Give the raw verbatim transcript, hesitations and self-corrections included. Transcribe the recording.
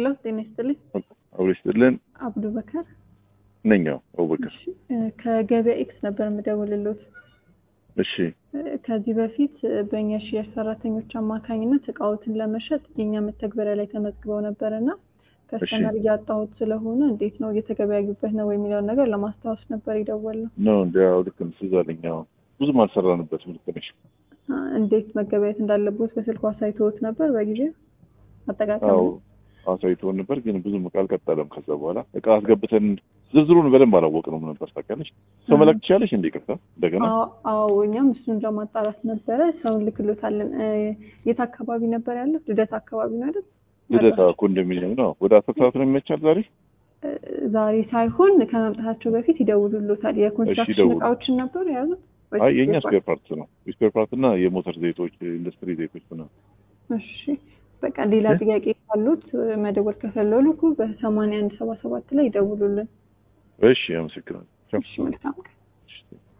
ሄሎ ጤና ይስጥልኝ። አብረሽልን አብዱ በከር ነኛው አቡበከር ከገበያ ኤክስ ነበር የምደውልልዎት። እሺ ከዚህ በፊት በእኛ ሼር ሰራተኞች አማካኝነት እቃዎትን ለመሸጥ የኛ መተግበሪያ ላይ ተመዝግበው ነበርና ከስተመር ያጣሁት ስለሆነ እንዴት ነው እየተገበያዩበት ነው የሚለው ነገር ለማስታወስ ነበር የደወልነው። ነው እንደው ልክ እንስዛለኛው ብዙ ማልሰራንበት ምልክት ነሽ። እንዴት መገበያየት እንዳለበት በስልኩ አሳይቶት ነበር በጊዜ አጠቃቀም? አዎ አሳይቶን ነበር፣ ግን ብዙ መቃል ቀጠለም። ከዛ በኋላ እቃ አስገብተን ዝርዝሩን በደንብ አላወቅነውም ነበር። ታውቂያለሽ ሰው መላክ ትችያለሽ እንዴ? ከዛ እንደገና አዎ እኛም እሱን ለማጣራት ነበረ ሰውን ልክልታለን። የት አካባቢ ነበር ያለው? ልደታ አካባቢ ነው አይደል? ልደታ ኮንዶሚኒየም ነው። ወደ አስር ሰዓት ነው የሚመቻል ዛሬ? ዛሬ ሳይሆን ከመምጣታቸው በፊት ይደውሉልዎታል። የኮንስትራክሽን እቃዎችን ነበር የያዙት? አይ የኛ ስፔር ፓርት ነው። ስፔር ፓርት እና የሞተር ዘይቶች፣ ኢንዱስትሪ ዘይቶች ነው። እሺ በቃ ሌላ ጥያቄ ካሉት መደወል ከፈለጉ በሰማንያ አንድ ሰባ ሰባት ላይ ይደውሉልን። እሺ አመሰግናለሁ። እሺ መልካም።